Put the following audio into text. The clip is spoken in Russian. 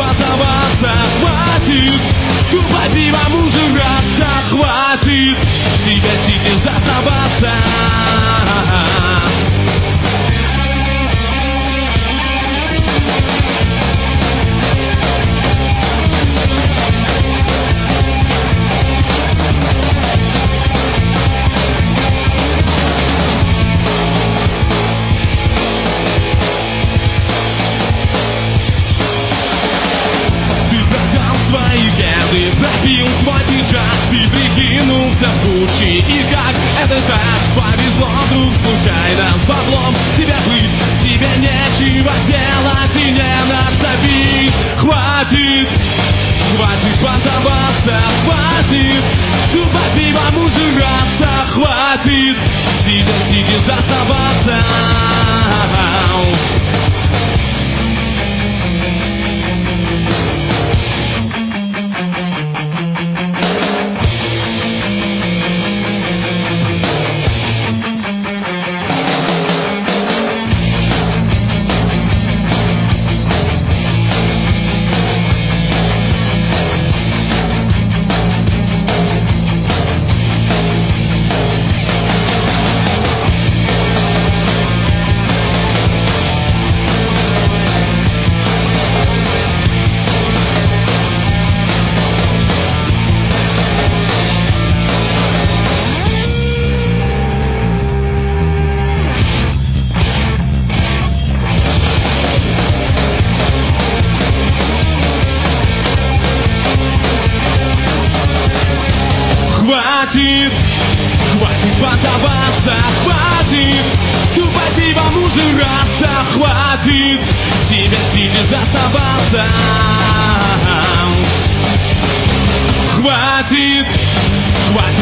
поддаваться, хватит. Тупоти вам ужираться, хватит. Тебя сидя заставаться. Ты пробил свой пиджак, ты прикинулся в Гуччи. И как это так повезло вдруг случайно с баблом тебя быть. Тебе нечего делать и не надо бить. Хватит, хватит поддаваться, хватит. Тупо пивом ужираться, хватит. Сидя заставаться. Хватит, хватит поддаваться, хватит. Тупоти вам ужираться, хватит. Тебя сидя заставаться. Хватит, хватит